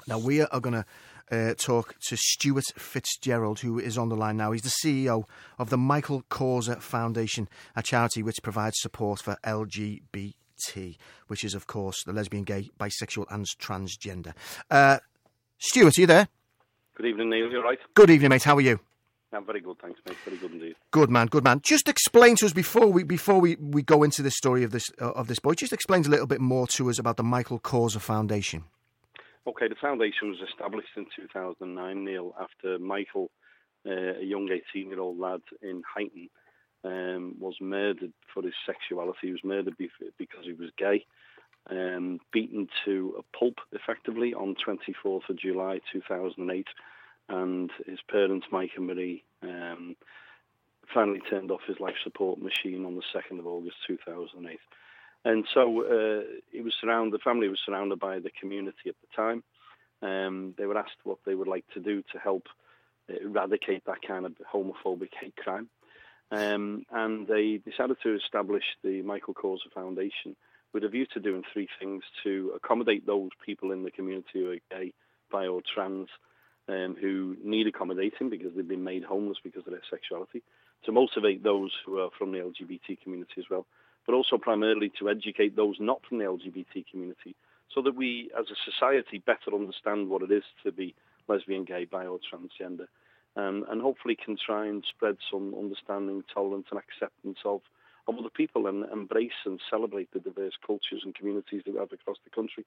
Now, we are going to talk to Stuart Fitzgerald, who is on the line now. He's the CEO of the Michael Causer Foundation, a charity which provides support for LGBT, which is, of course, the lesbian, gay, bisexual and transgender. Stuart, are you there? Good evening, Neil. You all right? Good evening, mate. How are you? I'm very good, thanks, mate. Very good indeed. Good man, good man. Just explain to us before we go into the story of this boy. Just explain a little bit more to us about the Michael Causer Foundation. Okay, the foundation was established in 2009, Neil, after Michael, a young 18-year-old lad in Huyton, was murdered for his sexuality. He was murdered because he was gay, beaten to a pulp, effectively, on 24th of July 2008, and his parents, Mike and Marie, finally turned off his life support machine on the 2nd of August 2008. And so the family was surrounded by the community at the time. They were asked what they would like to do to help eradicate that kind of homophobic hate crime. And they decided to establish the Michael Causer Foundation with a view to doing three things: to accommodate those people in the community who are gay, bi or trans, who need accommodating because they've been made homeless because of their sexuality, to motivate those who are from the LGBT community as well, but also primarily to educate those not from the LGBT community, so that we, as a society, better understand what it is to be lesbian, gay, bi or transgender, and hopefully can try and spread some understanding, tolerance and acceptance of other people, and embrace and celebrate the diverse cultures and communities that we have across the country.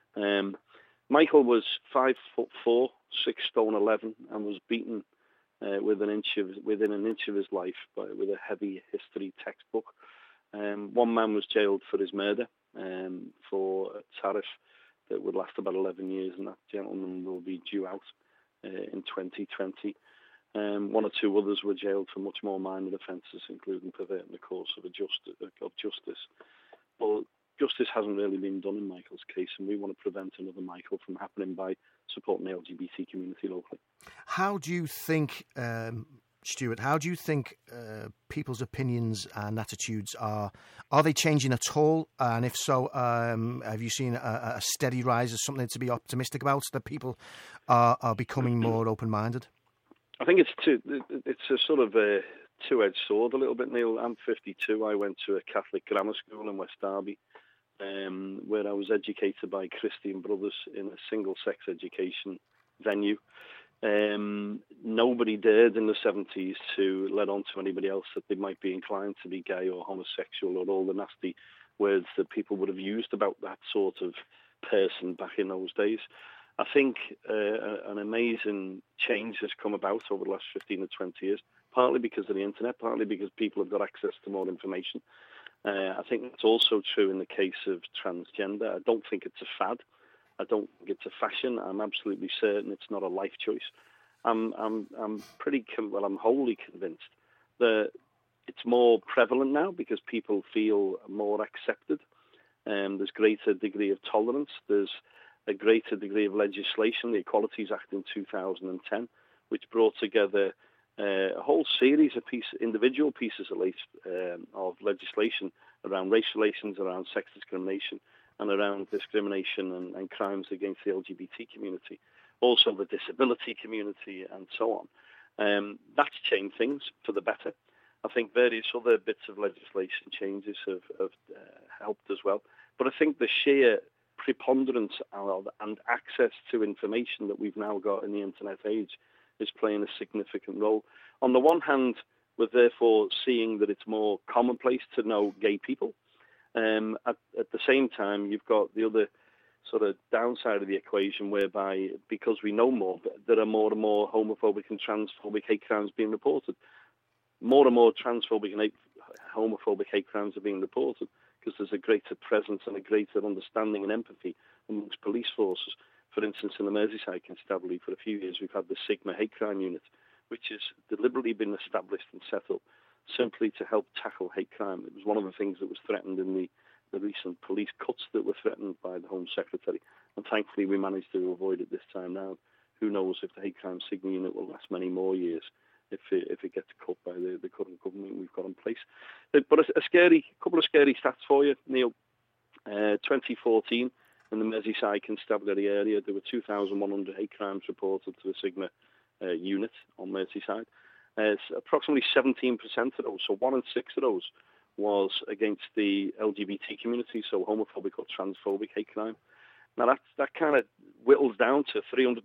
Michael was 5'4", 6 stone 11, and was beaten within an inch of his life with a heavy history textbook. One man was jailed for his murder for a tariff that would last about 11 years, and that gentleman will be due out in 2020. One or two others were jailed for much more minor offences, including perverting the course of justice. Well, justice hasn't really been done in Michael's case, and we want to prevent another Michael from happening by supporting the LGBT community locally. How do you think, Stuart, people's opinions and attitudes are they changing at all? And if so, have you seen a steady rise as something to be optimistic about, that people are becoming more open-minded? I think it's a sort of a two-edged sword a little bit, Neil. I'm 52. I went to a Catholic grammar school in West Derby, where I was educated by Christian brothers in a single-sex education venue. Nobody dared in the 70s to let on to anybody else that they might be inclined to be gay or homosexual, or all the nasty words that people would have used about that sort of person back in those days. I think an amazing change has come about over the last 15 or 20 years, partly because of the internet, partly because people have got access to more information. I think that's also true in the case of transgender. I don't think it's a fad. I don't think it's a fashion. I'm absolutely certain it's not a life choice. I'm wholly convinced that it's more prevalent now because people feel more accepted. There's greater degree of tolerance. There's a greater degree of legislation, the Equalities Act in 2010, which brought together a whole series of individual pieces of legislation around race relations, around sex discrimination, and around discrimination and crimes against the LGBT community, also the disability community, and so on. That's changed things for the better. I think various other bits of legislation changes have helped as well. But I think the sheer preponderance of and access to information that we've now got in the internet age is playing a significant role. On the one hand, we're therefore seeing that it's more commonplace to know gay people. At the same time, you've got the other sort of downside of the equation, whereby because we know more, there are more and more homophobic and transphobic hate crimes being reported. More and more transphobic and homophobic hate crimes are being reported because there's a greater presence and a greater understanding and empathy amongst police forces. For instance, in the Merseyside Constabulary, for a few years, we've had the Sigma Hate Crime Unit, which has deliberately been established and set up simply to help tackle hate crime. It was one of the things that was threatened in the recent police cuts that were threatened by the Home Secretary. And thankfully, we managed to avoid it this time round. Who knows if the Hate Crime Sigma Unit will last many more years if it gets cut by the current government we've got in place. But a couple of scary stats for you, Neil. 2014, in the Merseyside constabulary area. There were 2,100 hate crimes reported to the Sigma unit on Merseyside. It's approximately 17% of those, so 1 in 6 of those, was against the LGBT community, so homophobic or transphobic hate crime. Now that kind of whittles down to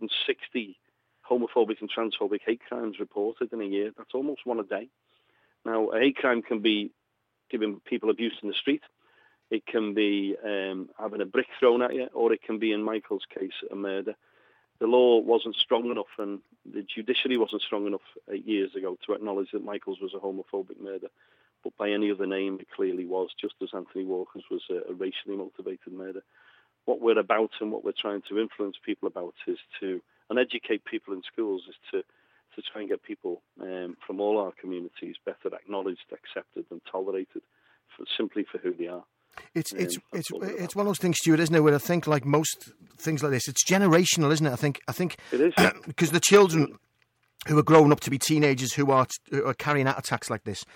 360 homophobic and transphobic hate crimes reported in a year. That's almost one a day. Now, a hate crime can be giving people abuse in the street. It can be having a brick thrown at you, or it can be, in Michael's case, a murder. The law wasn't strong enough, and the judiciary wasn't strong enough 8 years ago to acknowledge that Michael's was a homophobic murder. But by any other name, it clearly was, just as Anthony Walker's was a racially motivated murder. What we're about and what we're trying to influence people about is to, and educate people in schools, is to try and get people from all our communities better acknowledged, accepted and tolerated simply for who they are. It's one of those things, Stuart, isn't it? Where I think, like most things like this, it's generational, isn't it? I think it is, because the children who are growing up to be teenagers who are carrying out attacks like this,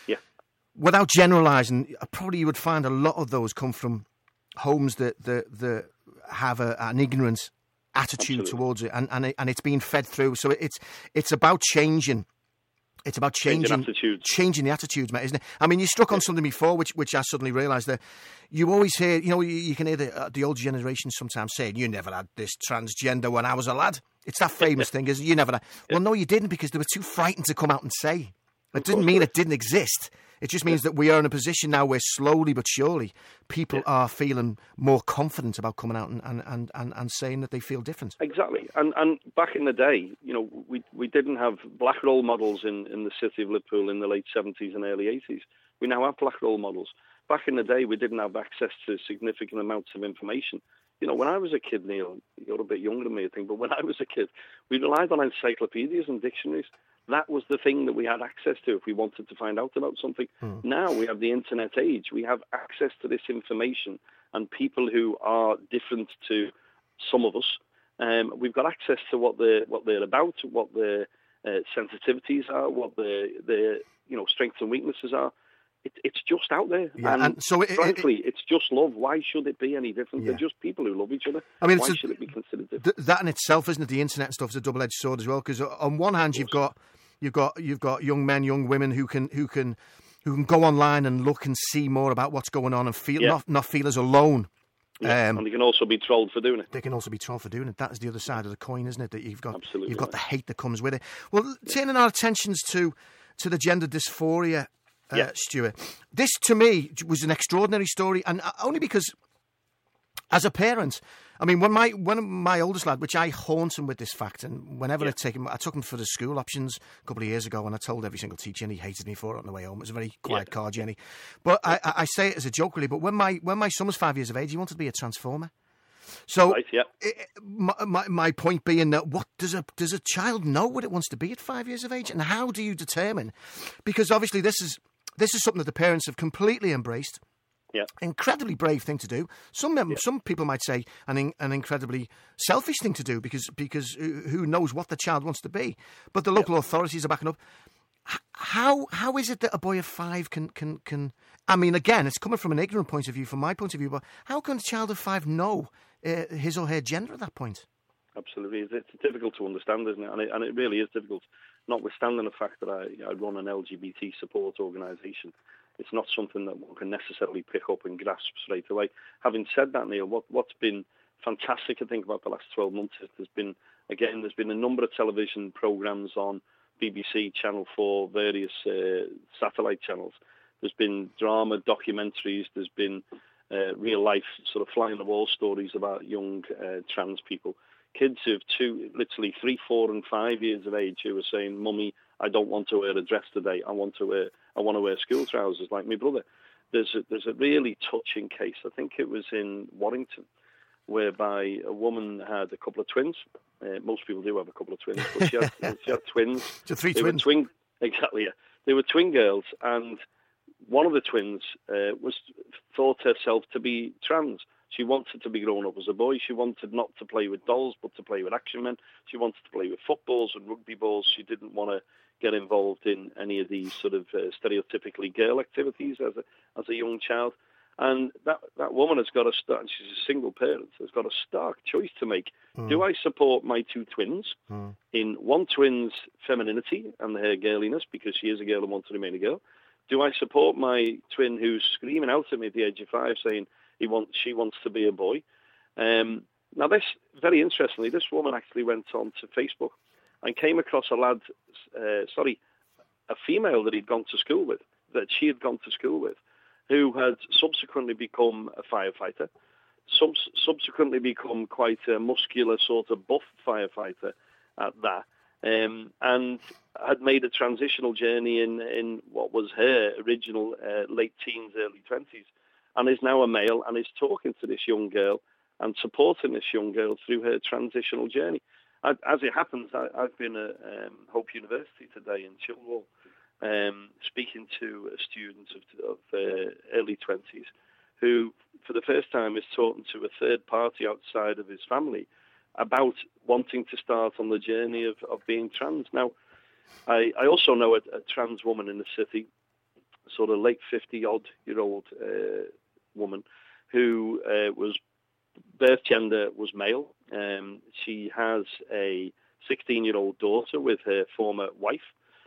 without generalising, probably you would find a lot of those come from homes that have an ignorant attitude towards it, and it's being fed through. So it's about changing. It's about changing the attitudes, mate, isn't it? I mean, you struck on something before, which I suddenly realised that you always hear, you can hear the older generation sometimes saying, "You never had this transgender when I was a lad." It's that famous thing, is you never had. Well, no, you didn't, because they were too frightened to come out and say. It didn't mean it didn't exist. It just means that we are in a position now where slowly but surely people are feeling more confident about coming out and saying that they feel different. Exactly. And back in the day, we didn't have black role models in the city of Liverpool in the late 70s and early 80s. We now have black role models. Back in the day, we didn't have access to significant amounts of information. When I was a kid, Neil, you're a bit younger than me, I think, but when I was a kid, we relied on encyclopedias and dictionaries. That was the thing that we had access to if we wanted to find out about something. Now we have the internet age. We have access to this information, and people who are different to some of us, we've got access to what they're about, what their sensitivities are, what their strengths and weaknesses are. It's just out there. Yeah, and so frankly, it's just love. Why should it be any different? They're just people who love each other. I mean, why should it be considered different? That in itself, isn't it? The internet stuff is a double-edged sword as well. Because on one hand, you've got young men, young women who can go online and look and see more about what's going on and feel not feel as alone. And they can also be trolled for doing it. They can also be trolled for doing it. That is the other side of the coin, isn't it? That you've got Absolutely the hate that comes with it. Well, turning our attentions to the gender dysphoria. Stuart, this to me was an extraordinary story, and only because, as a parent, I mean, when my oldest lad, which I haunt him with this fact, and whenever I took him for the school options a couple of years ago, and I told every single teacher, and he hated me for it on the way home. It was a very quiet car, Jenny. But I say it as a joke, really. But when my son was 5 years of age, he wanted to be a transformer. So, my point being that what does a child know what it wants to be at 5 years of age, and how do you determine? Because obviously this is something that the parents have completely embraced. Yeah, incredibly brave thing to do. Some people might say an incredibly selfish thing to do because who knows what the child wants to be. But the local authorities are backing up. How is it that a boy of 5 can? I mean, again, it's coming from an ignorant point of view, from my point of view. But how can a child of 5 know his or her gender at that point? Absolutely, it's difficult to understand, isn't it? And it really is difficult. Notwithstanding the fact that I run an LGBT support organisation, it's not something that one can necessarily pick up and grasp straight away. Having said that, Neil, what's been fantastic, I think, about the last 12 months is there's been a number of television programmes on BBC, Channel 4, various satellite channels. There's been drama, documentaries, there's been real-life sort of fly-on-the-wall stories about young trans people. Kids of literally 3, 4 and 5 years of age who are saying, "Mummy, I don't want to wear a dress today. I want to wear school trousers like my brother." There's a really touching case. I think it was in Warrington, whereby a woman had a couple of twins. Most people do have a couple of twins, but she had twins. So 3 twins. Exactly, yeah. They were twin girls, and one of the twins thought herself to be trans. She wanted to be grown up as a boy. She wanted not to play with dolls, but to play with action men. She wanted to play with footballs and rugby balls. She didn't want to get involved in any of these sort of stereotypically girl activities as a young child. And that woman has got and she's a single parent, has got a stark choice to make. Do I support my two twins in one twin's femininity and her girliness, because she is a girl and wants to remain a girl? Do I support my twin who's screaming out at me at the age of 5 saying she wants to be a boy? Now, this, very interestingly, this woman actually went on to Facebook and came across a female that she had gone to school with, who had subsequently become a firefighter, subsequently become quite a muscular, sort of buff firefighter at that, and had made a transitional journey in what was her original late teens, early 20s, and is now a male and is talking to this young girl and supporting this young girl through her transitional journey. As it happens, I've been at Hope University today in Chilwell, speaking to a student of early 20s who, for the first time, is talking to a third party outside of his family about wanting to start on the journey of being trans. Now, I also know a trans woman in the city, sort of late 50-odd-year-old woman, who was birth gender was male. She has a 16-year-old daughter with her former wife.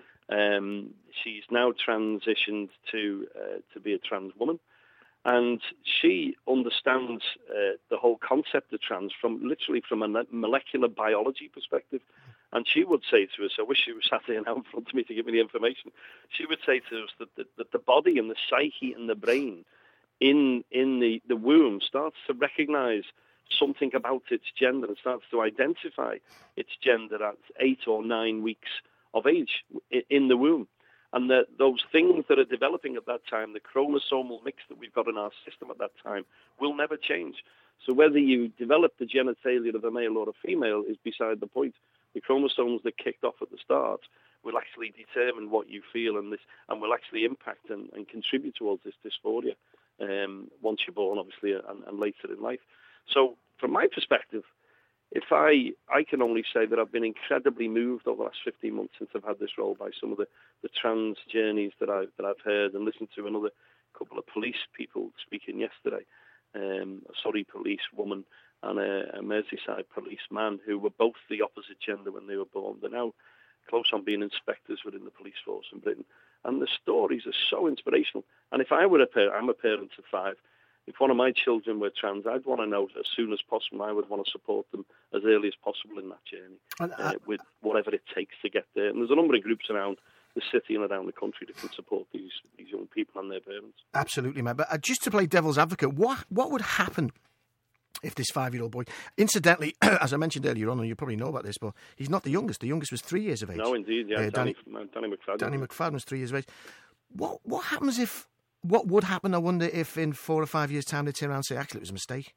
She's now transitioned to be a trans woman, and she understands the whole concept of trans from a molecular biology perspective. And she would say to us, I wish she was sat here now in front of me to give me the information. She would say to us that the body and the psyche and the brain in the womb starts to recognize something about its gender and starts to identify its gender at 8 or 9 weeks of age in the womb. And those things that are developing at that time, the chromosomal mix that we've got in our system at that time, will never change. So whether you develop the genitalia of a male or a female is beside the point. The chromosomes that kicked off at the start will actually determine what you feel, and will actually impact and contribute towards this dysphoria once you're born, obviously, and later in life. So from my perspective, if I can only say that I've been incredibly moved over the last 15 months since I've had this role by some of the trans journeys that I've heard, and listened to another couple of police people speaking yesterday, a Surrey police woman and a Merseyside policeman who were both the opposite gender when they were born. They're now close on being inspectors within the police force in Britain. And the stories are so inspirational. And if I were I'm a parent of 5. If one of my children were trans, I'd want to know as soon as possible. I would want to support them as early as possible in that journey, with whatever it takes to get there. And there's a number of groups around the city and around the country that can support these young people and their parents. Absolutely, man. But just to play devil's advocate, what would happen if this 5-year-old boy... Incidentally, as I mentioned earlier on, and you probably know about this, but he's not the youngest. The youngest was 3 years of age. No, indeed, yeah. Danny McFadden. Danny McFadden was 3 years of age. What happens if... What would happen, I wonder, if in 4 or 5 years' time they turn around and say, actually, it was a mistake?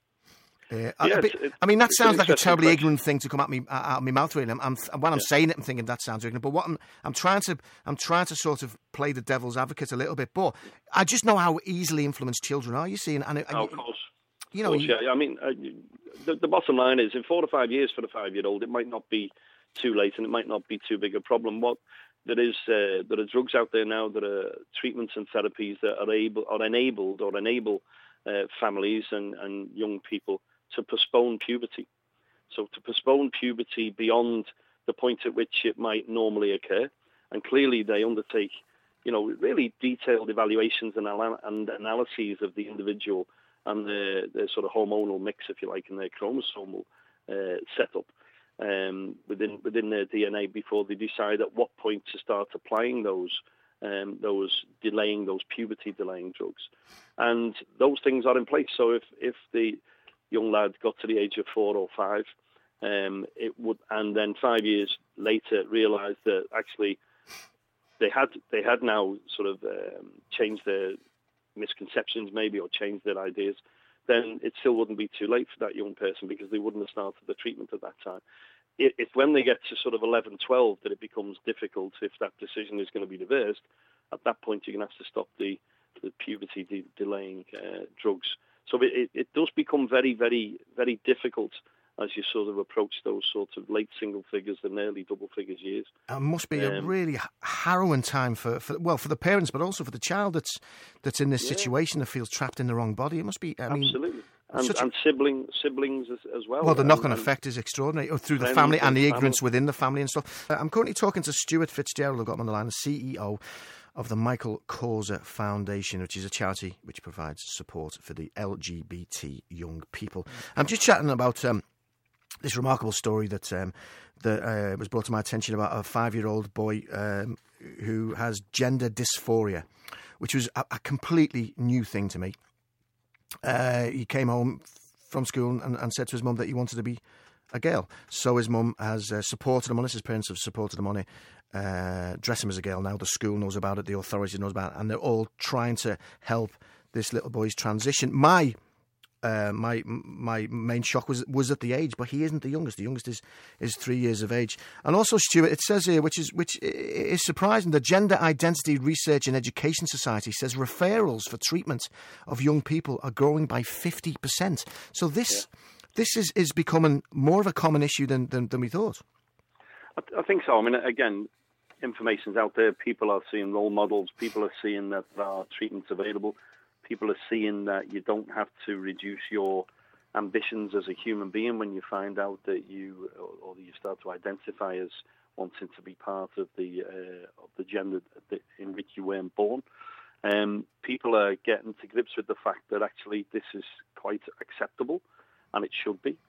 I mean, that sounds like a terribly ignorant thing to come out of my mouth, really. When I'm saying it, I'm thinking that sounds ignorant. But what I'm trying to sort of play the devil's advocate a little bit. But I just know how easily influenced children are. You see, and of course. You know, I mean, the bottom line is, in 4 to 5 years for the 5-year-old, it might not be too late, and it might not be too big a problem. There are drugs out there now, that are treatments and therapies that enable families and young people to postpone puberty. So to postpone puberty beyond the point at which it might normally occur. And clearly they undertake, really detailed evaluations and analyses of the individual and the sort of hormonal mix, if you like, and their chromosomal setup within their DNA before they decide at what point to start applying those puberty delaying drugs. And those things are in place. So if the young lad got to the age of 4 or 5, it would, and then 5 years later realised that actually they had now sort of changed their misconceptions maybe, or changed their ideas, then it still wouldn't be too late for that young person, because they wouldn't have started the treatment at that time. It's when they get to sort of 11, 12 that it becomes difficult. If that decision is going to be reversed, at that point you're going to have to stop the puberty delaying drugs. So it does become very, very, very difficult as you sort of approach those sorts of late single figures and early double figures years. It must be a really harrowing time for the parents, but also for the child that's in this situation that feels trapped in the wrong body. It must be. Absolutely. And siblings as well. Well, the knock-on effect is extraordinary through the family and the ignorance within the family and stuff. I'm currently talking to Stuart Fitzgerald, who got him on the line, the CEO of the Michael Causer Foundation, which is a charity which provides support for the LGBT young people. I'm just chatting about this remarkable story that was brought to my attention about a 5-year-old boy who has gender dysphoria, which was a completely new thing to me. He came home from school and said to his mum that he wanted to be a girl. So his mum has supported him on it. His parents have supported him on it. Dress him as a girl now. The school knows about it. The authorities knows about it. And they're all trying to help this little boy's transition. My main shock was at the age, but he isn't the youngest. The youngest is 3 years of age. And also, Stuart, it says here, which is surprising, the Gender Identity Research and Education Society says referrals for treatment of young people are growing by 50%. So this is becoming more of a common issue than we thought. I think so. I mean, again, information's out there. People are seeing role models. People are seeing that there are treatments available. People are seeing that you don't have to reduce your ambitions as a human being when you find out that you start to identify as wanting to be part of the gender in which you weren't born. People are getting to grips with the fact that actually this is quite acceptable, and it should be.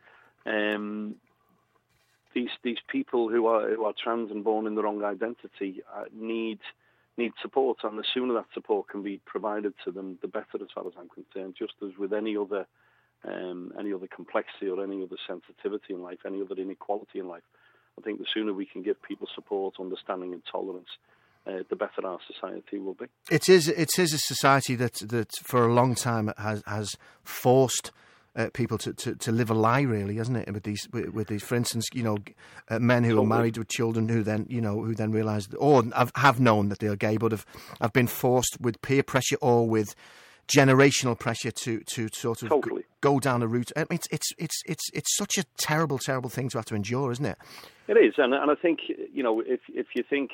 These people who are trans and born in the wrong identity need support, and the sooner that support can be provided to them, the better, as far as I'm concerned. Just as with any other complexity or any other sensitivity in life, any other inequality in life, I think the sooner we can give people support, understanding, and tolerance, the better our society will be. It is a society that for a long time has forced people to live a lie, really, isn't it? With these, for instance, men who are married with children who then realise or have known that they are gay, but have been forced with peer pressure or with generational pressure to sort of go down a route. I mean, it's such a terrible thing to have to endure, isn't it? It is, and I think if you think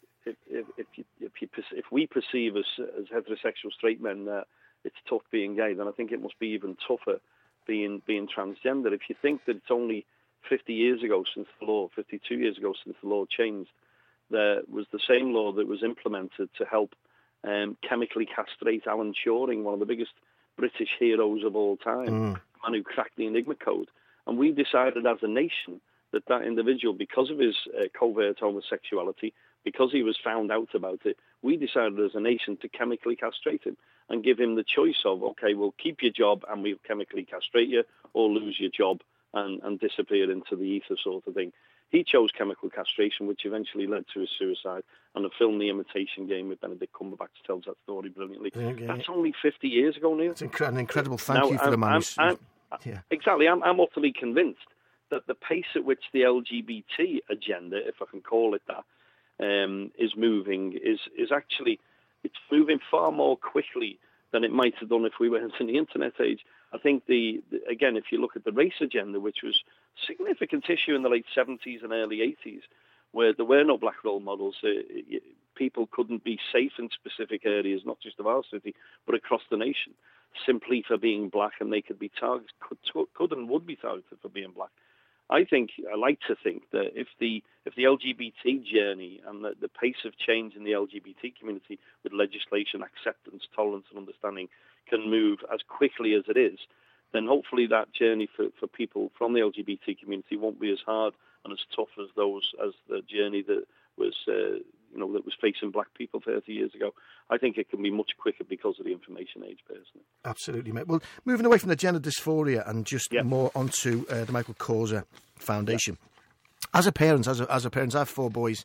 if we perceive as heterosexual straight men that it's tough being gay, then I think it must be even tougher being transgender. If you think that it's only 52 years ago since the law changed, there was the same law that was implemented to help chemically castrate Alan Turing, one of the biggest British heroes of all time, the man who cracked the Enigma code. And we decided as a nation that individual, because of his covert homosexuality, because he was found out about it, we decided as a nation to chemically castrate him and give him the choice of, okay, we'll keep your job and we'll chemically castrate you, or lose your job and disappear into the ether sort of thing. He chose chemical castration, which eventually led to his suicide, and the film The Imitation Game with Benedict Cumberbatch tells that story brilliantly. Yeah. That's only 50 years ago, Neil. It's an incredible thank you for the man. Exactly. I'm utterly convinced that the pace at which the LGBT agenda, if I can call it that, is moving is actually, it's moving far more quickly than it might have done if we weren't in the internet age. I think again, if you look at the race agenda, which was a significant issue in the late 70s and early 80s, where there were no black role models, people couldn't be safe in specific areas, not just of our city, but across the nation, simply for being black, and they could be targeted, could and would be targeted for being black. I like to think that if the LGBT journey and the pace of change in the LGBT community with legislation, acceptance, tolerance and understanding can move as quickly as it is, then hopefully that journey for people from the LGBT community won't be as hard and as tough as the journey that was that was facing black people 30 years ago. I think it can be much quicker because of the information age, personally. Absolutely, mate. Well, moving away from the gender dysphoria and just more onto the Michael Causer Foundation. Yeah. As a parent, I have 4 boys.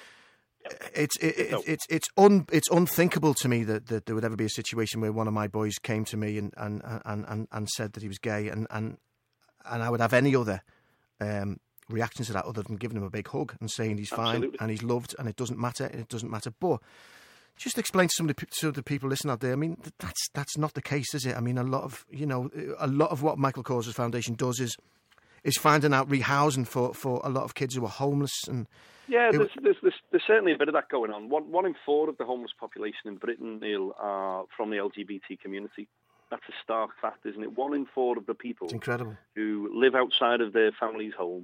It's unthinkable to me that there would ever be a situation where one of my boys came to me and said that he was gay, and I would have any other reaction to that other than giving him a big hug and saying he's fine and he's loved and it doesn't matter. But just explain to some of the people listening out there. I mean, that's not the case, is it? I mean, a lot of what Michael Causer Foundation does is finding out rehousing for a lot of kids who are homeless. And yeah, there's certainly a bit of that going on. One in four of the homeless population in Britain, Neil, are from the LGBT community. That's a stark fact, isn't it? 1 in 4 of the people it's incredible. who live outside of their family's home,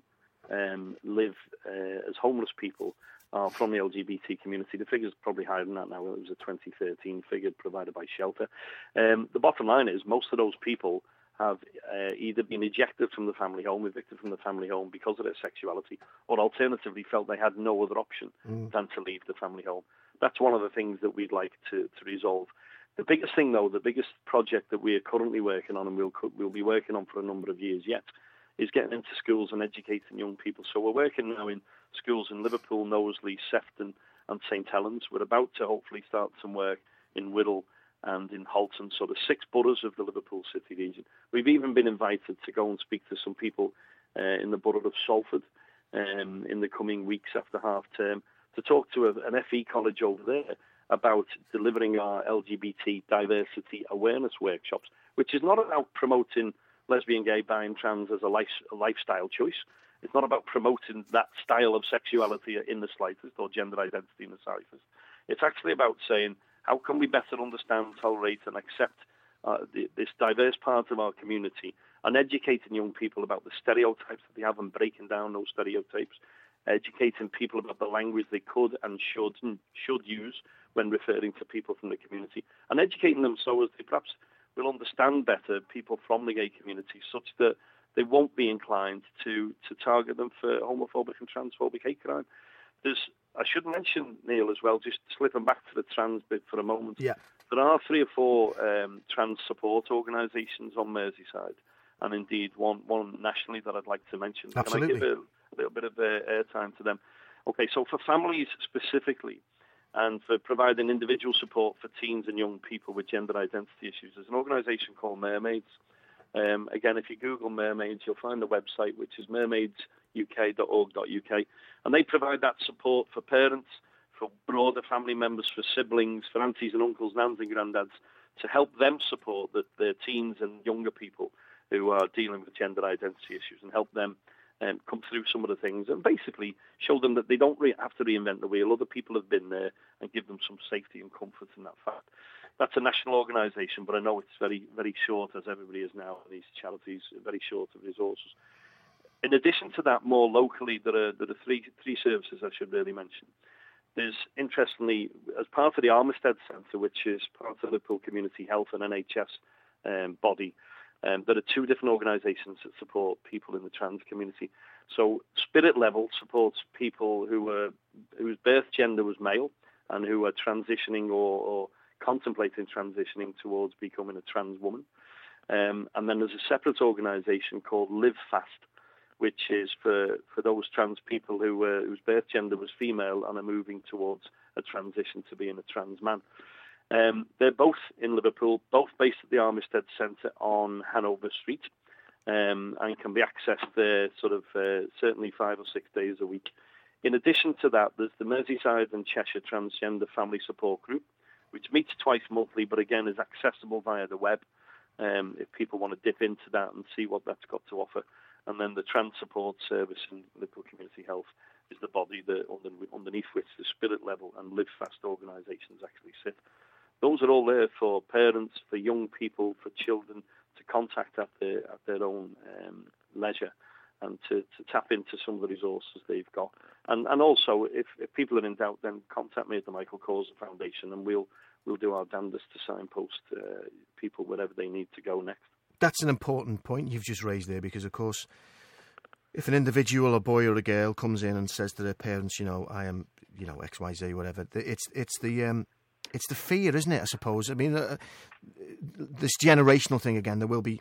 live as homeless people, are from the LGBT community. The figure's probably higher than that now. It was a 2013 figure provided by Shelter. The bottom line is most of those people have either been ejected from the family home, evicted from the family home because of their sexuality, or alternatively felt they had no other option than to leave the family home. That's one of the things that we'd like to resolve. The biggest thing, though, the biggest project that we are currently working on, and we'll be working on for a number of years yet, is getting into schools and educating young people. So we're working now in schools in Liverpool, Knowsley, Sefton and St Helens. We're about to hopefully start some work in Whittle and in Halton, so the 6 boroughs of the Liverpool City region. We've even been invited to go and speak to some people in the borough of Salford in the coming weeks after half term to talk to an FE college over there about delivering our LGBT diversity awareness workshops, which is not about promoting lesbian, gay, bi and trans as a lifestyle choice. It's not about promoting that style of sexuality in the slightest or gender identity in the slightest. It's actually about saying, how can we better understand, tolerate and accept this diverse part of our community and educating young people about the stereotypes that they have and breaking down those stereotypes, educating people about the language they could and should use when referring to people from the community, and educating them so as they perhaps will understand better people from the gay community such that they won't be inclined to target them for homophobic and transphobic hate crime. I should mention, Neil, as well, just slipping back to the trans bit for a moment. Yeah. There are 3 or 4 trans support organisations on Merseyside, and indeed one nationally that I'd like to mention. Absolutely. Can I give a little bit of airtime to them? Okay, so for families specifically, and for providing individual support for teens and young people with gender identity issues, there's an organisation called Mermaids. Again, if you Google Mermaids, you'll find the website, which is mermaidsuk.org.uk, and they provide that support for parents, for broader family members, for siblings, for aunties and uncles, nans and granddads, to help them support their teens and younger people who are dealing with gender identity issues and help them come through some of the things and basically show them that they don't have to reinvent the wheel. Other people have been there and give them some safety and comfort in that fact. That's a national organisation, but I know it's very, very short, as everybody is now, these charities are very short of resources. In addition to that, more locally, there are 3 services I should really mention. There's, interestingly, as part of the Armistead Centre, which is part of Liverpool Community Health and NHS body, there are 2 different organisations that support people in the trans community. So Spirit Level supports people whose birth gender was male and who are transitioning or contemplating transitioning towards becoming a trans woman. And then there's a separate organisation called Live Fast, which is for those trans people whose birth gender was female and are moving towards a transition to being a trans man. They're both in Liverpool, both based at the Armistead Centre on Hanover Street, and can be accessed there certainly 5 or 6 days a week. In addition to that, there's the Merseyside and Cheshire Transgender Family Support Group, which meets twice monthly, but again is accessible via the web if people want to dip into that and see what that's got to offer. And then the Trans Support Service in Liverpool Community Health is the body that underneath which the Spirit Level and Live Fast organisations actually sit. Those are all there for parents, for young people, for children to contact at their own leisure and to tap into some of the resources they've got. And also, if people are in doubt, then contact me at the Michael Causer Foundation and we'll do our damnedest to signpost people wherever they need to go next. That's an important point you've just raised there, because, of course, if an individual, a boy or a girl, comes in and says to their parents, I am, XYZ, whatever, it's the fear, isn't it, I suppose? I mean, this generational thing again, there will be,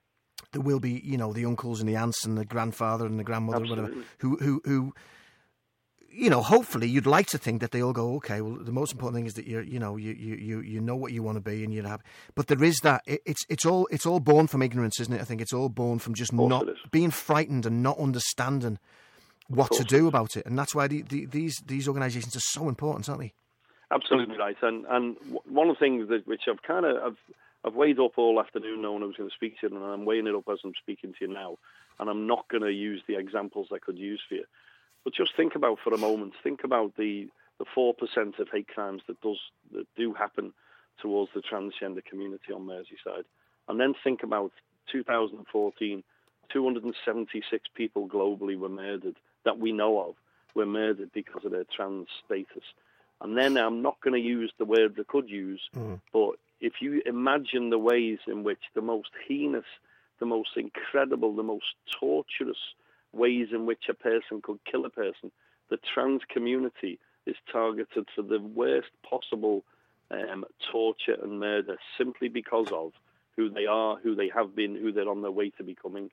the uncles and the aunts and the grandfather and the grandmother, Absolutely. whatever, who hopefully you'd like to think that they all go, okay, well, the most important thing is that you know what you want to be and you're happy. But there is that, it's all born from ignorance, isn't it? I think it's all born from just not being frightened and not understanding what to do about it. And that's why these organisations are so important, aren't they? Absolutely right. And one of the things which I've I've weighed up all afternoon knowing I was going to speak to you, and I'm weighing it up as I'm speaking to you now. And I'm not going to use the examples I could use for you. But just think about for a moment, think about the 4% of hate crimes that do happen towards the transgender community on Merseyside. And then think about 2014, 276 people globally were murdered, that we know of, were murdered because of their trans status. And then I'm not going to use the word they could use, but if you imagine the ways in which the most heinous, the most incredible, the most torturous ways in which a person could kill a person, the trans community is targeted for the worst possible torture and murder simply because of who they are, who they have been, who they're on their way to becoming.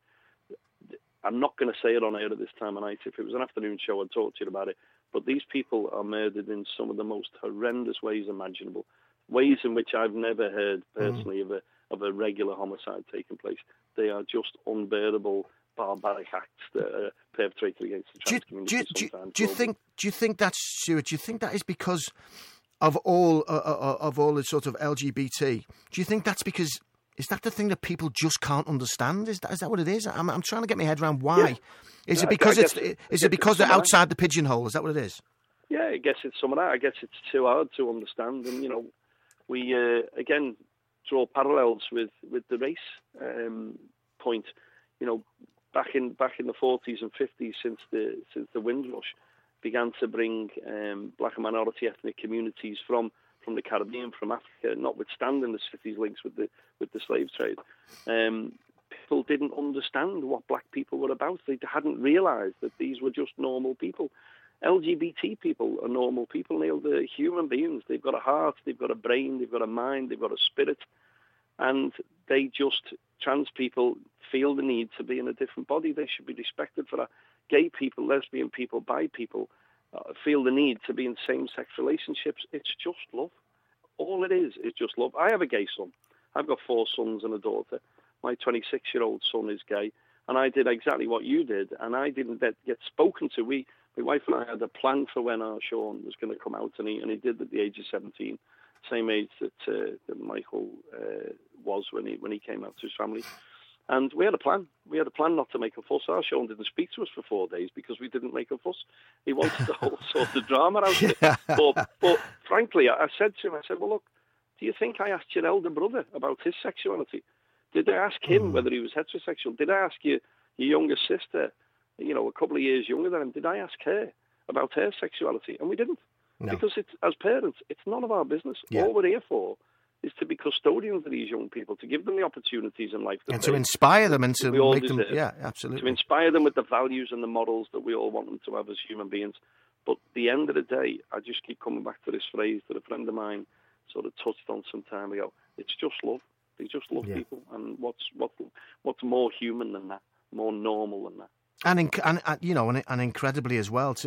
I'm not going to say it on air at this time of night. If it was an afternoon show, I'd talk to you about it. But these people are murdered in some of the most horrendous ways imaginable, ways in which I've never heard personally of a regular homicide taking place. They are just unbearable, barbaric acts that are perpetrated against the trans community. Do you think that's, Stuart? Do you think that is because of all the sort of LGBT? Do you think that's because? Is that the thing that people just can't understand? Is that what it is? I'm trying to get my head around why. Yeah. Is it because they're outside the pigeonhole? Is that what it is? Yeah, I guess it's some of that. I guess it's too hard to understand, and we again draw parallels with the race point. Back in the 40s and 50s, since the Windrush began to bring black and minority ethnic communities from the Caribbean, from Africa, notwithstanding the city's links with the slave trade, people didn't understand what black people were about. They hadn't realised that these were just normal people. LGBT people are normal people. They're human beings. They've got a heart, they've got a brain, they've got a mind, they've got a spirit, and trans people feel the need to be in a different body. They should be respected for that. Gay people, lesbian people, bi people feel the need to be in same-sex relationships. It's just love. All it is just love. I have a gay son. I've got 4 sons and a daughter. My 26-year-old son is gay, and I did exactly what you did, and I didn't get spoken to. My wife and I had a plan for when our Sean was going to come out, and he did at the age of 17, same age that Michael was when he came out to his family. And we had a plan. We had a plan not to make a fuss. Our Sean didn't speak to us for 4 days because we didn't make a fuss. He wanted the whole sort of drama out of it. But frankly, I said to him, well, look, do you think I asked your elder brother about his sexuality? Did I ask him whether he was heterosexual? Did I ask your younger sister, a couple of years younger than him, did I ask her about her sexuality? And we didn't. No. Because as parents, it's none of our business. Yeah. All we're here for is to be custodians of these young people, to give them the opportunities in life. And to inspire them and to make them... Yeah, absolutely. To inspire them with the values and the models that we all want them to have as human beings. But at the end of the day, I just keep coming back to this phrase that a friend of mine sort of touched on some time ago. It's just love. They just love people. And what's more human than that? More normal than that? And incredibly as well,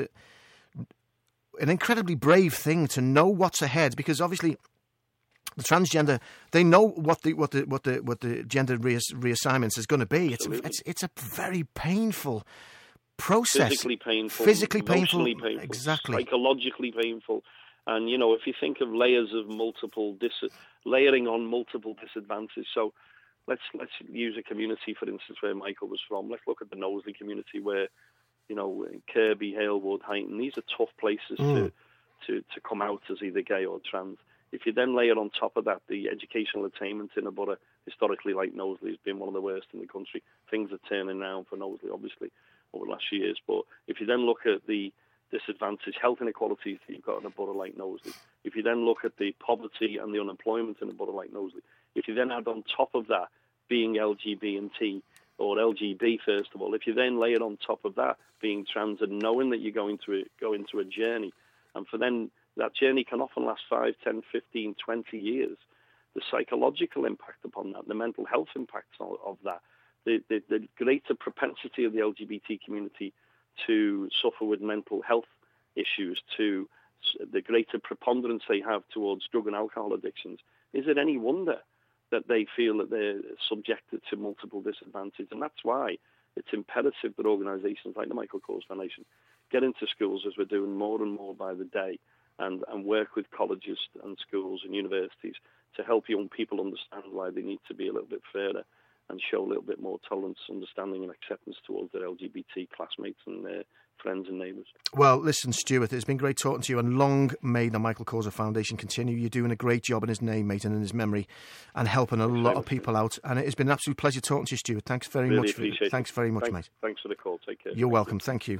an incredibly brave thing to know what's ahead, because obviously the transgender, they know what the gender reassignments is going to be. It's a very painful process. Physically painful, emotionally painful, exactly, psychologically painful. And if you think of layers of layering on multiple disadvantages. So let's use a community, for instance, where Michael was from. Let's look at the Knowsley community, where Kirby, Halewood, Huyton. These are tough places to come out as either gay or trans. If you then layer on top of that the educational attainment in a borough, historically, like Knowsley, has been one of the worst in the country. Things are turning around for Knowsley, obviously, over the last few years. But if you then look at the disadvantage, health inequalities that you've got in a borough like Knowsley, if you then look at the poverty and the unemployment in a borough like Knowsley, if you then add on top of that being LGBT, or LGB, first of all, if you then layer on top of that being trans and knowing that you're going into a journey, and for then that journey can often last 5, 10, 15, 20 years, the psychological impact upon that, the mental health impacts of that, the greater propensity of the LGBT community to suffer with mental health issues, to the greater preponderance they have towards drug and alcohol addictions, is it any wonder that they feel that they're subjected to multiple disadvantages? And that's why it's imperative that organisations like the Michael Kors Foundation get into schools, as we're doing more and more by the day, and work with colleges and schools and universities to help young people understand why they need to be a little bit fairer and show a little bit more tolerance, understanding and acceptance towards their LGBT classmates and their friends and neighbours. Well, listen, Stuart, it's been great talking to you, and long may the Michael Causer Foundation continue. You're doing a great job in his name, mate, and in his memory, and helping a lot of people out. And it's been an absolute pleasure talking to you, Stuart. Thanks very much. Thanks very much, mate. Thanks for the call. Take care. You're welcome. Thank you.